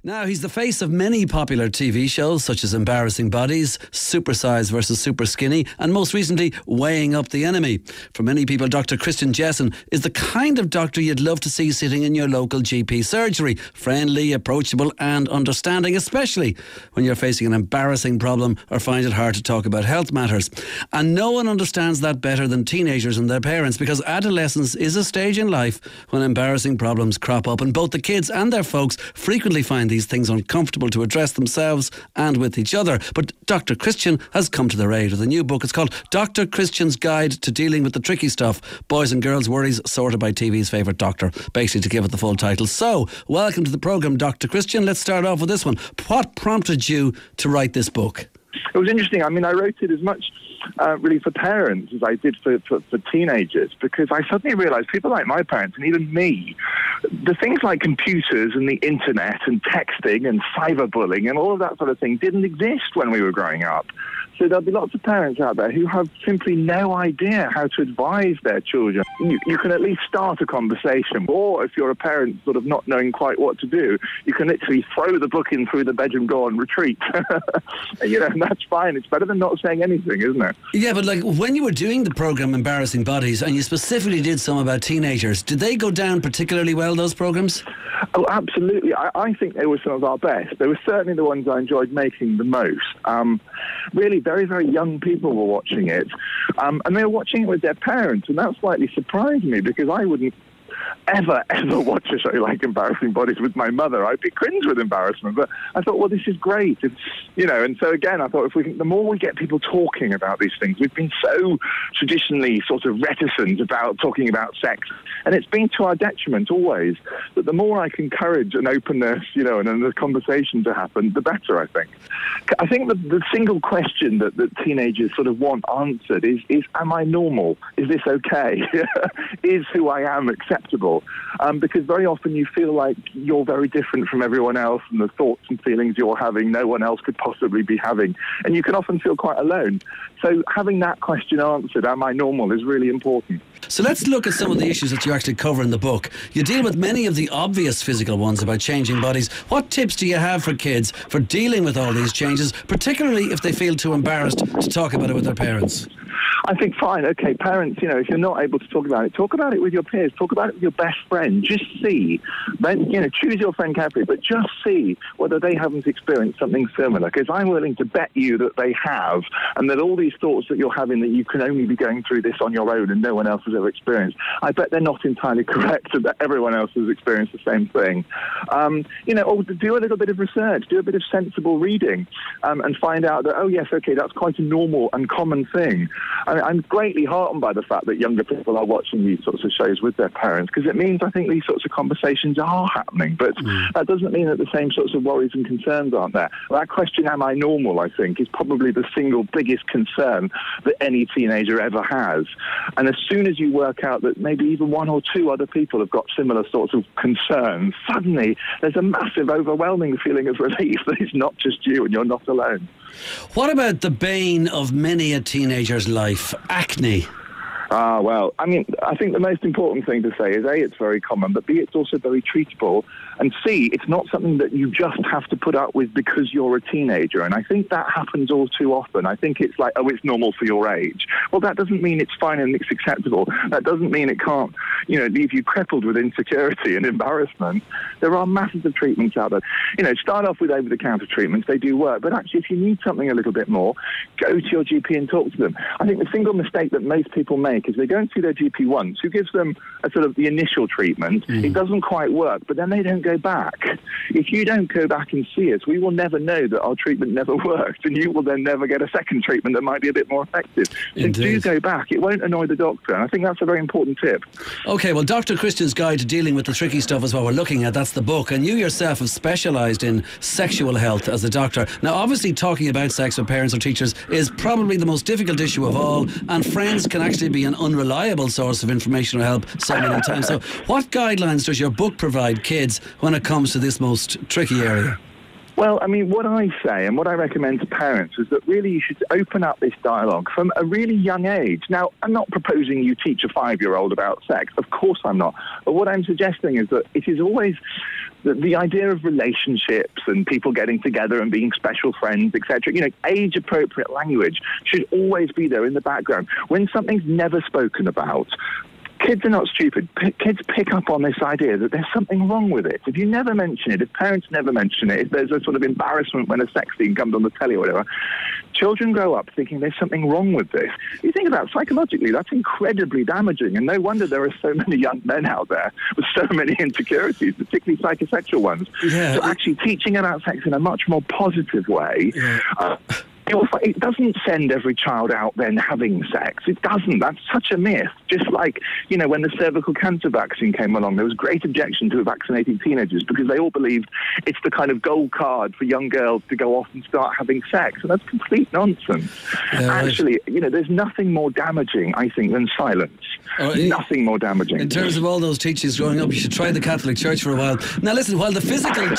Now, he's the face of many popular TV shows such as Embarrassing Bodies, Super Size versus Super Skinny, and most recently, Weighing Up the Enemy. For many people, Dr. Christian Jessen is the kind of doctor you'd love to see sitting in your local GP surgery. Friendly, approachable and understanding, especially when you're facing an embarrassing problem or find it hard to talk about health matters. And no one understands that better than teenagers and their parents, because adolescence is a stage in life when embarrassing problems crop up, and both the kids and their folks frequently find these things uncomfortable to address themselves and with each other. But Dr. Christian has come to their aid with a new book. It's called Dr. Christian's Guide to Dealing with the Tricky Stuff, Boys and Girls' Worries Sorted by TV's favourite doctor, basically to give it the full title. So, welcome to the programme, Dr. Christian. Let's start off with this one. What prompted you to write this book? It was interesting. I mean, I wrote it as much really for parents as I did for teenagers, because I suddenly realised people like my parents and even me, the things like computers and the internet and texting and cyberbullying and all of that sort of thing didn't exist when we were growing up. So there'll be lots of parents out there who have simply no idea how to advise their children. You can at least start a conversation. Or if you're a parent sort of not knowing quite what to do, you can literally throw the book in through the bedroom door and retreat. And that's fine. It's better than not saying anything, isn't it? Yeah, but like when you were doing the programme Embarrassing Bodies, and you specifically did some about teenagers, did they go down particularly well, those programmes? Oh, absolutely. I think they were some of our best. They were certainly the ones I enjoyed making the most. Really, very, very young people were watching it. And they were watching it with their parents. And that slightly surprised me, because I wouldn't ever watch a show like Embarrassing Bodies with my mother. I'd be cringe with embarrassment. But I thought, well, this is great. And so again, I thought the more we get people talking about these things, we've been so traditionally sort of reticent about talking about sex. And it's been to our detriment always. But the more I can encourage an openness, and a conversation to happen, the better, I think. I think the single question that teenagers sort of want answered is am I normal? Is this okay? Is who I am acceptable? Because very often you feel like you're very different from everyone else, and the thoughts and feelings you're having, no one else could possibly be having. And you can often feel quite alone. So having that question answered, am I normal, is really important. So let's look at some of the issues that you actually cover in the book. You deal with many of the obvious physical ones about changing bodies. What tips do you have for kids for dealing with all these changes, particularly if they feel too embarrassed to talk about it with their parents? I think, fine, okay, parents, if you're not able to talk about it with your peers, talk about it with your best friend. Just see, then, choose your friend carefully, but just see whether they haven't experienced something similar, because I'm willing to bet you that they have, and that all these thoughts that you're having that you can only be going through this on your own and no one else has ever experienced, I bet they're not entirely correct, and that everyone else has experienced the same thing. Or do a little bit of research, do a bit of sensible reading, and find out that, oh yes, okay, that's quite a normal and common thing. I'm greatly heartened by the fact that younger people are watching these sorts of shows with their parents, because it means I think these sorts of conversations are happening, but that doesn't mean that the same sorts of worries and concerns aren't there. That question, am I normal, I think, is probably the single biggest concern that any teenager ever has. And as soon as you work out that maybe even one or two other people have got similar sorts of concerns, suddenly there's a massive, overwhelming feeling of relief that it's not just you and you're not alone. What about the bane of many a teenager's life, acne? Well, I mean, I think the most important thing to say is, A, it's very common, but B, it's also very treatable, and C, it's not something that you just have to put up with because you're a teenager. And I think that happens all too often. I think it's like, oh, it's normal for your age. Well, that doesn't mean it's fine and it's acceptable. That doesn't mean it can't, leave you crippled with insecurity and embarrassment. There are masses of treatments out there. Start off with over-the-counter treatments. They do work. But actually, if you need something a little bit more, go to your GP and talk to them. I think the single mistake that most people make is they go and see their GP once, who gives them a sort of the initial treatment. It doesn't quite work, but then they don't go back. If you don't go back and see us, we will never know that our treatment never worked, and you will then never get a second treatment that might be a bit more effective. So do go back. It won't annoy the doctor, and I think that's a very important tip. OK, well, Dr. Christian's Guide to Dealing with the Tricky Stuff is what we're looking at. That's the book. And you yourself have specialised in sexual health as a doctor. Now, obviously, talking about sex with parents or teachers is probably the most difficult issue of all, and friends can actually be an unreliable source of information or help so many times. So what guidelines does your book provide kids when it comes to this most tricky area? Well, I mean, what I say and what I recommend to parents is that really you should open up this dialogue from a really young age. Now, I'm not proposing you teach a 5-year-old about sex. Of course I'm not. But what I'm suggesting is that it is always the idea of relationships and people getting together and being special friends, etc., age-appropriate language should always be there in the background. When something's never spoken about, kids are not stupid. Kids pick up on this idea that there's something wrong with it. If you never mention it, if parents never mention it, if there's a sort of embarrassment when a sex scene comes on the telly or whatever, children grow up thinking there's something wrong with this. You think about it, psychologically, that's incredibly damaging, and no wonder there are so many young men out there with so many insecurities, particularly psychosexual ones. Yeah. So actually teaching about sex in a much more positive way... Yeah. It doesn't send every child out then having sex. It doesn't. That's such a myth. Just like, when the cervical cancer vaccine came along, there was great objection to vaccinating teenagers because they all believed it's the kind of gold card for young girls to go off and start having sex. And that's complete nonsense. Yeah, actually, right. There's nothing more damaging, I think, than silence. Nothing more damaging. In terms of all those teachings growing up, you should try the Catholic Church for a while. Now listen, while the physical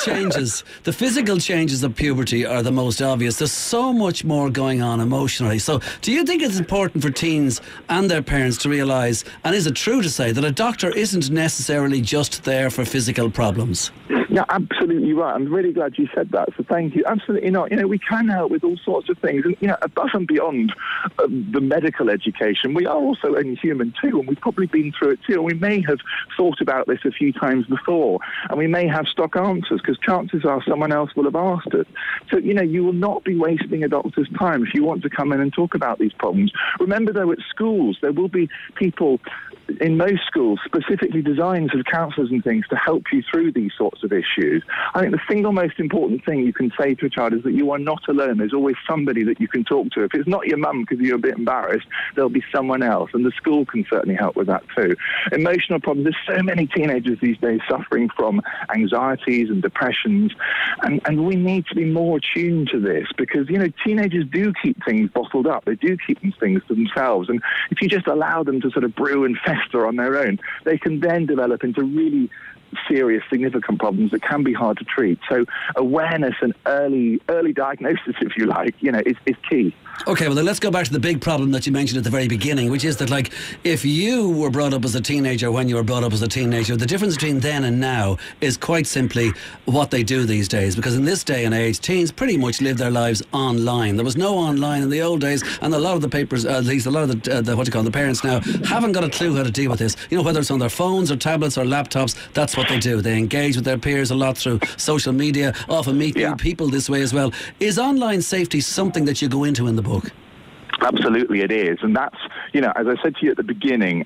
changes of puberty are the most obvious, there's so much more going on emotionally. So do you think it's important for teens and their parents to realise, and is it true to say, that a doctor isn't necessarily just there for physical problems? Yeah, absolutely right. I'm really glad you said that, so thank you. Absolutely not. We can help with all sorts of things. And, above and beyond the medical education, we are also only human too, and we've probably been through it too. And we may have thought about this a few times before, and we may have stock answers, because chances are someone else will have asked us. So, you will not be wasting a doctor's time if you want to come in and talk about these problems. Remember, though, at schools, there will be people in most schools specifically designed as counsellors and things to help you through these sorts of issues. I think the single most important thing you can say to a child is that you are not alone. There's always somebody that you can talk to. If it's not your mum because you're a bit embarrassed, there'll be someone else, and the school can certainly help with that too. Emotional problems. There's so many teenagers these days suffering from anxieties and depressions, and we need to be more attuned to this, because, teenagers do keep things bottled up. They do keep these things to themselves, and if you just allow them to sort of brew and fester on their own, they can then develop into really serious, significant problems that can be hard to treat. So awareness and early diagnosis, if you like, is key. Okay, well then let's go back to the big problem that you mentioned at the very beginning, which is that, like, if you were brought up as a teenager when you were brought up as a teenager, the difference between then and now is quite simply what they do these days. Because in this day and age, teens pretty much live their lives online. There was no online in the old days, and a lot of the papers, at least a lot of the parents now, haven't got a clue how to deal with this. Whether it's on their phones or tablets or laptops, that's what they do. They engage with their peers a lot through social media, often meet new people this way as well. Is online safety something that you go into in the book? Absolutely it is. And that's, as I said to you at the beginning,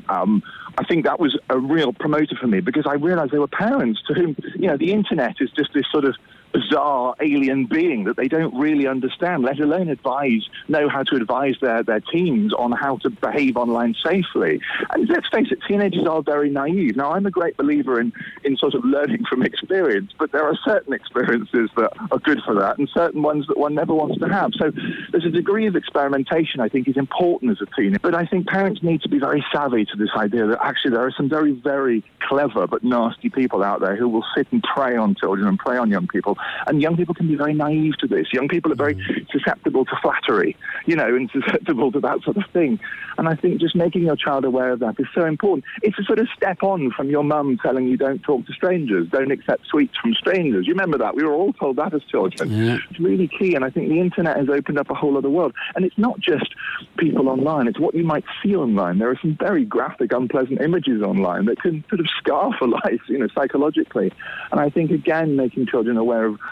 I think that was a real promoter for me, because I realised there were parents to whom, the internet is just this sort of bizarre alien being that they don't really understand, let alone know how to advise their teens on how to behave online safely. And let's face it, teenagers are very naive. Now, I'm a great believer in sort of learning from experience, but there are certain experiences that are good for that and certain ones that one never wants to have. So there's a degree of experimentation I think is important as a teen. But I think parents need to be very savvy to this idea that actually there are some very, very clever but nasty people out there who will sit and prey on children and prey on young people. And young people can be very naive to this. Young people are very susceptible to flattery, and susceptible to that sort of thing. And I think just making your child aware of that is so important. It's a sort of step on from your mum telling you don't talk to strangers, don't accept sweets from strangers. You remember that? We were all told that as children. Yeah. It's really key, and I think the internet has opened up a whole other world. And it's not just people online, it's what you might see online. There are some very graphic, unpleasant images online that can sort of scar for life, psychologically. And I think, again, making children aware of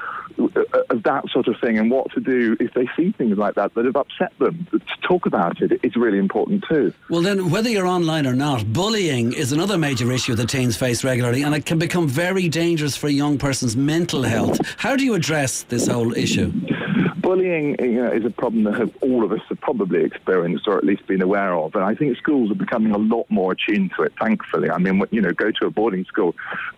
that sort of thing and what to do if they see things like that have upset them. To talk about it is really important too. Well then, whether you're online or not, bullying is another major issue that teens face regularly, and it can become very dangerous for a young person's mental health. How do you address this whole issue? Bullying, is a problem that all of us have probably experienced or at least been aware of. And I think schools are becoming a lot more attuned to it, thankfully. I mean, go to a boarding school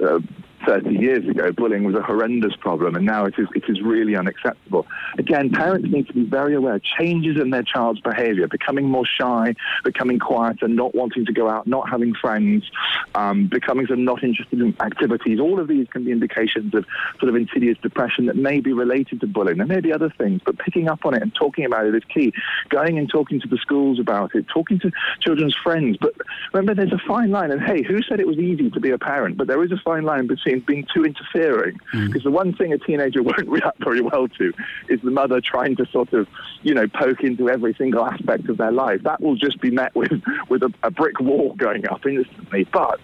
30 years ago, bullying was a horrendous problem, and now it is really unacceptable. Again, parents need to be very aware. Changes in their child's behaviour, becoming more shy, becoming quieter, not wanting to go out, not having friends, becoming sort of not interested in activities. All of these can be indications of sort of insidious depression that may be related to bullying. There may be other things, but picking up on it and talking about it is key. Going and talking to the schools about it, talking to children's friends. But remember, there's a fine line. And hey, who said it was easy to be a parent? But there is a fine line between teens being too interfering. Because the one thing a teenager won't react very well to is the mother trying to sort of, poke into every single aspect of their life. That will just be met with a brick wall going up instantly. But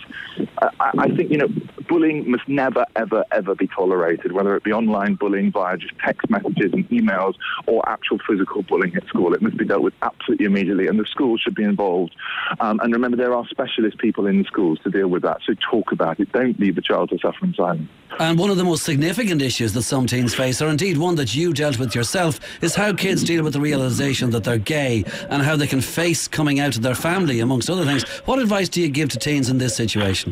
I think, bullying must never, ever, ever be tolerated, whether it be online bullying via just text messages and emails or actual physical bullying at school. It must be dealt with absolutely immediately, and the schools should be involved. And remember, there are specialist people in the schools to deal with that, so talk about it. Don't leave the child to suffer in silence. And one of the most significant issues that some teens face, or indeed one that you dealt with yourself, is how kids deal with the realisation that they're gay and how they can face coming out to their family, amongst other things. What advice do you give to teens in this situation?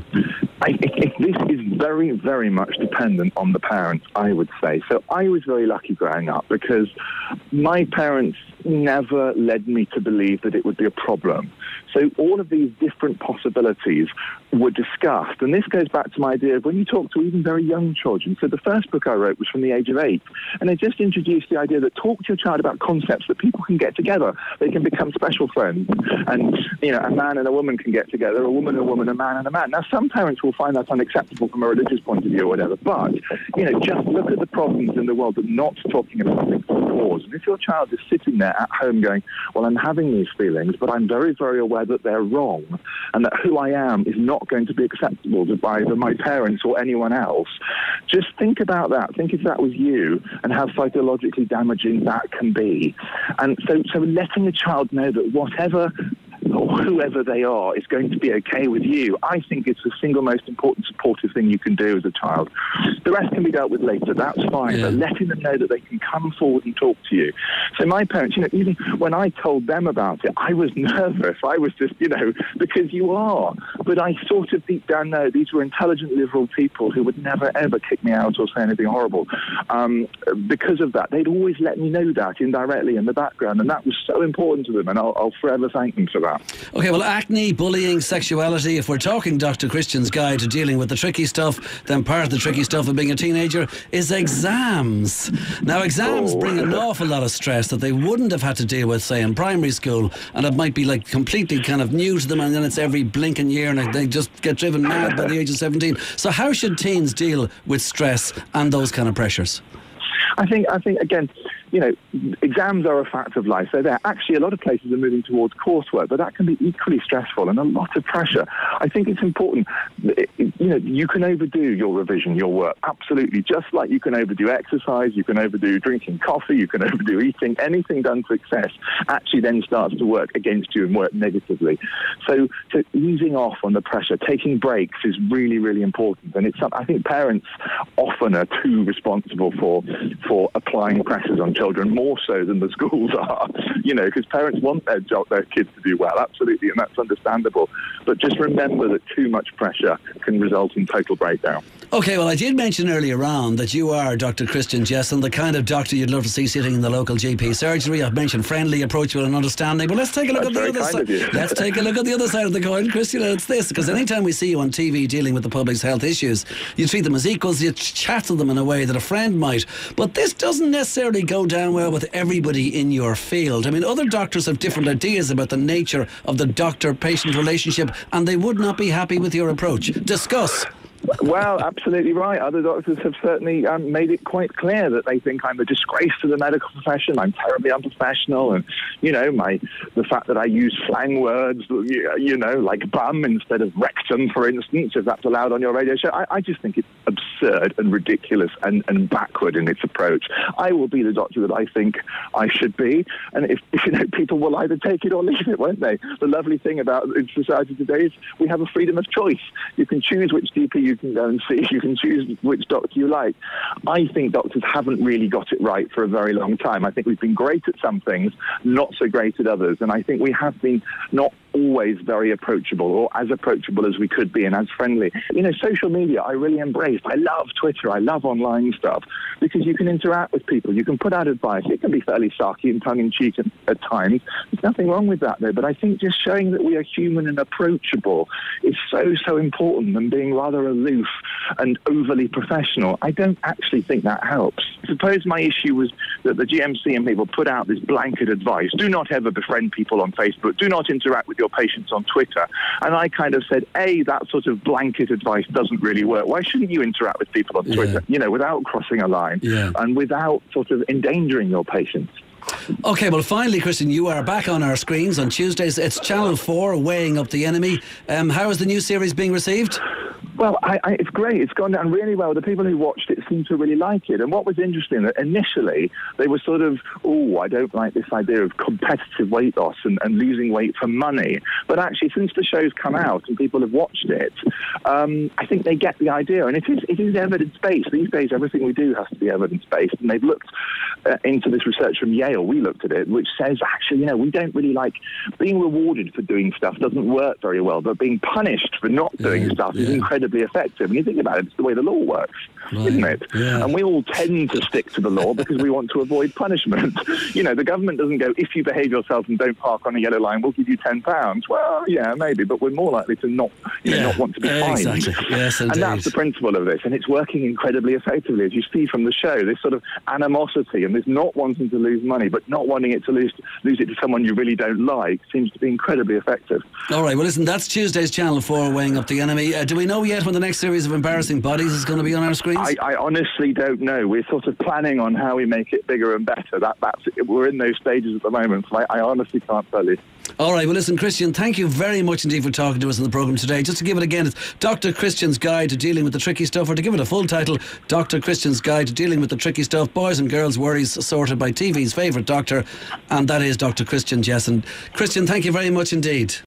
This is very, very much dependent on the parents, I would say. So I was very lucky growing up because my parents never led me to believe that it would be a problem. So all of these different possibilities were discussed. And this goes back to my idea of when you talk to even very young children. So the first book I wrote was from the age of 8. And I just introduced the idea that talk to your child about concepts that people can get together. They can become special friends. And, a man and a woman can get together, a woman, a man and a man. Now, some parents will find that unacceptable from a religious point of view or whatever. But, just look at the problems in the world that not talking about things can cause. And if your child is sitting there at home going, well, I'm having these feelings, but I'm very, very aware that they're wrong and that who I am is not going to be acceptable by either my parents or anyone else. Just think about that. Think if that was you and how psychologically damaging that can be. And so letting a child know that whatever or whoever they are is going to be okay with you, I think it's the single most important supportive thing you can do as a child. The rest can be dealt with later, that's fine, but letting them know that they can come forward and talk to you. So my parents, even when I told them about it, I was nervous. I was just, because you are. But I sort of deep down know these were intelligent, liberal people who would never, ever kick me out or say anything horrible. Because of that, they'd always let me know that indirectly in the background, and that was so important to them, and I'll forever thank them for that. OK, well, acne, bullying, sexuality, if we're talking Dr. Christian's guide to dealing with the tricky stuff, then part of the tricky stuff of being a teenager is exams. Now, exams bring an awful lot of stress that they wouldn't have had to deal with, say, in primary school, and it might be like completely kind of new to them, and then it's every blinking year and they just get driven mad by the age of 17. So how should teens deal with stress and those kind of pressures? I think again, exams are a fact of life. So there, actually, a lot of places are moving towards coursework, but that can be equally stressful and a lot of pressure. I think it's important, you can overdo your revision, your work, absolutely. Just like you can overdo exercise, you can overdo drinking coffee, you can overdo eating. Anything done to excess actually then starts to work against you and work negatively. So easing off on the pressure, taking breaks is really, really important. And it's I think parents often are too responsible for applying pressures on children, more so than the schools are, because parents want their kids to do well, absolutely, and that's understandable. But just remember that too much pressure can result in total breakdown. OK, well, I did mention earlier on that you are Dr. Christian Jesson, the kind of doctor you'd love to see sitting in the local GP surgery. I've mentioned friendly, approachable and understanding, but let's take a look at the other side. Let's take a look at the other side of the coin, Christian, and it's this, because anytime we see you on TV dealing with the public's health issues, you treat them as equals, you chat to them in a way that a friend might, but this doesn't necessarily go down well with everybody in your field. I mean, other doctors have different ideas about the nature of the doctor-patient relationship, and they would not be happy with your approach. Discuss. Well, absolutely right. Other doctors have certainly made it quite clear that they think I'm a disgrace to the medical profession. I'm terribly unprofessional, and the fact that I use slang words, like bum instead of rectum, for instance, if that's allowed on your radio show. I just think it's absurd and ridiculous and backward in its approach. I will be the doctor that I think I should be, and if people will either take it or leave it, won't they? The lovely thing about society today is we have a freedom of choice. You can choose which GP you can go and see. You can choose which doctor you like. I think doctors haven't really got it right for a very long time. I think we've been great at some things, not so great at others, and I think we have been not always very approachable, or as approachable as we could be and as friendly. Social media I really embraced. I love Twitter. I love online stuff because you can interact with people. You can put out advice. It can be fairly sarky and tongue-in-cheek at times. There's nothing wrong with that, though. But I think just showing that we are human and approachable is so important than being rather aloof and overly professional. I don't actually think that helps. Suppose my issue was that the GMC and people put out this blanket advice. Do not ever befriend people on Facebook. Do not interact with your your patients on Twitter. And I kind of said, that sort of blanket advice doesn't really work. Why shouldn't you interact with people on Twitter, without crossing a line and without sort of endangering your patients? OK, well, finally, Christian, you are back on our screens on Tuesdays. It's Channel 4, Weighing Up the Enemy. How is the new series being received? Well, it's great. It's gone down really well. The people who watched it seem to really like it. And what was interesting, that initially they were sort of, I don't like this idea of competitive weight loss and losing weight for money. But actually, since the show's come out and people have watched it, I think they get the idea. And it is evidence-based. These days, everything we do has to be evidence-based. And they've looked into this research from Yale. We looked at it, which says, actually, we don't really like being rewarded for doing stuff doesn't work very well. But being punished for not doing stuff is incredibly effective. And you think about it, it's the way the law works, isn't it? Yeah. And we all tend to stick to the law because we want to avoid punishment. The government doesn't go, if you behave yourself and don't park on a yellow line, we'll give you £10. Well, yeah, maybe, but we're more likely to not want to be fined. Exactly. Yes, indeed. And that's the principle of this, and it's working incredibly effectively, as you see from the show. This sort of animosity and this not wanting to lose money, but not wanting it to lose it to someone you really don't like seems to be incredibly effective. All right, well, listen, that's Tuesday's Channel 4, Weighing Up the Enemy. Do we know yet when the next series of Embarrassing Bodies is going to be on our screens? I honestly don't know. We're sort of planning on how we make it bigger and better. We're in those stages at the moment, so I honestly can't tell you. All right, well, listen, Christian, thank you very much indeed for talking to us on the programme today. Just to give it again, it's Dr. Christian's Guide to Dealing with the Tricky Stuff, or to give it a full title, Dr. Christian's Guide to Dealing with the Tricky Stuff, Boys and Girls' Worries Sorted by TV's favourite doctor, and that is Dr. Christian Jesson. Christian, thank you very much indeed.